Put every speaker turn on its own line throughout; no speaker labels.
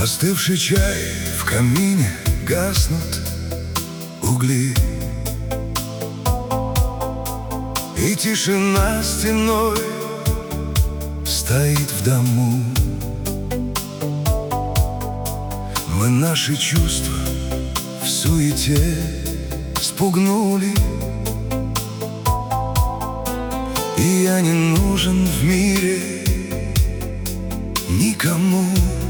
Остывший чай в камине, гаснут угли, и тишина стеной стоит в дому. Мы наши чувства в суете спугнули, и я не нужен в мире никому.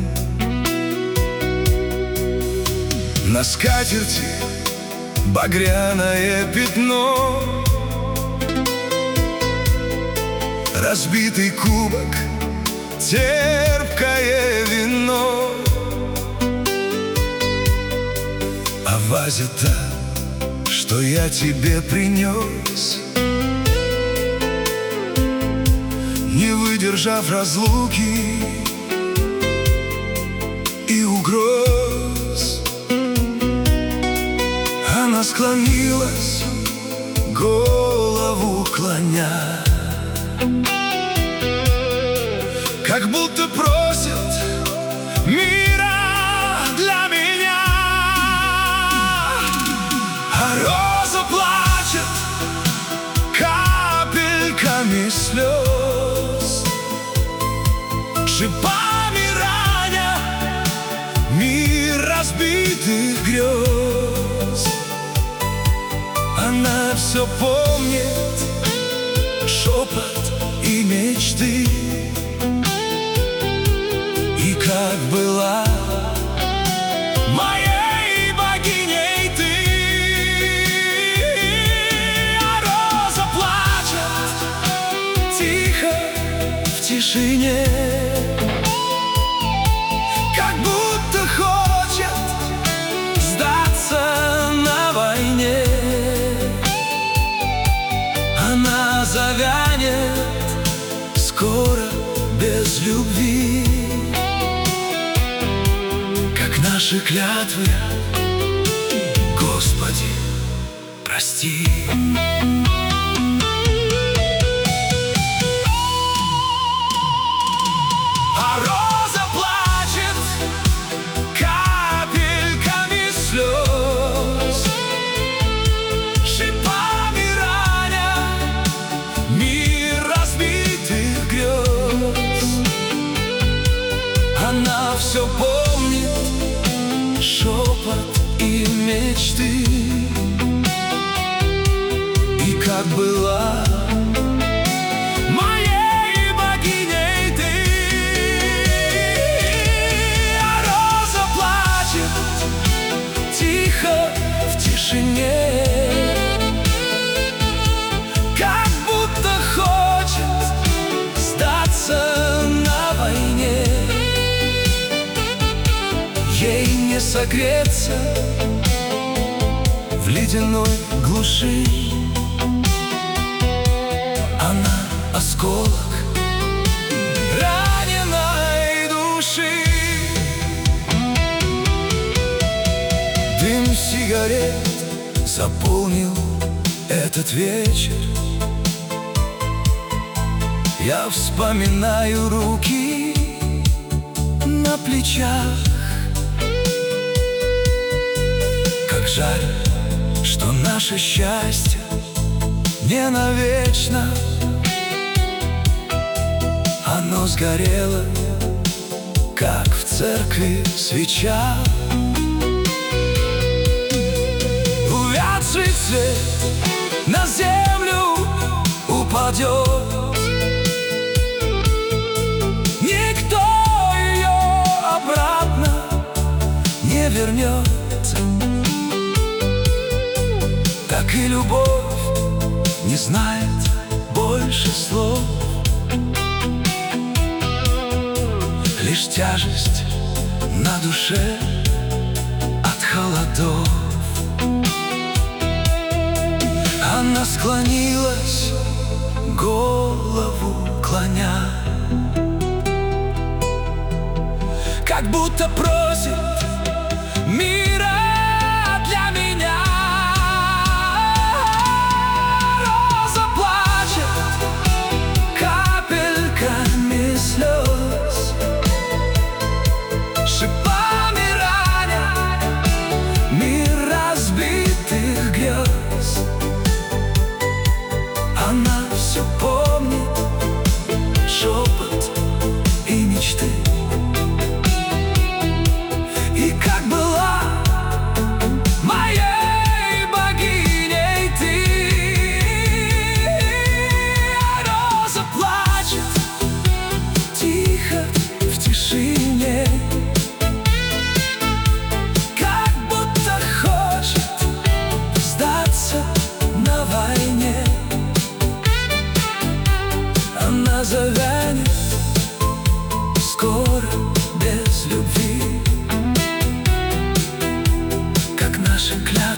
На скатерти багряное пятно, разбитый кубок, терпкое вино. А в вазе та, что я тебе принес, не выдержав разлуки и угроз, она склонилась, голову клоня, как будто просит мира для меня. А роза плачет капельками слез, шипами раня мир разбитых грез. Она все помнит, шепот и мечты, и как была моей богиней ты. А роза плачет тихо в тишине, как будто хочет сдаться на войне. Она завянет скоро без любви, как наши клятвы, Господи, прости. А роза плачет капельками слез, шипами раня мир разбитых грез. Она все помнит, шепот и мечты, и как была моей богиней ты. А роза плачет тихо в тишине, как будто хочет сдаться на войне. Ей не согреться в ледяной глуши, она осколок раненой души. Дым сигарет заполнил этот вечер. Я вспоминаю руки на плечах. Как жаль, что наше счастье не навечно. Оно сгорело, как в церкви свеча. Увядший цвет на землю упадет, никто ее обратно не вернет. Так и любовь не знает больше слов, лишь тяжесть на душе от холодов. Она склонилась, голову клоня, как будто просит мира для меня. Роза плачет капельками слез, шипа наши клятвы.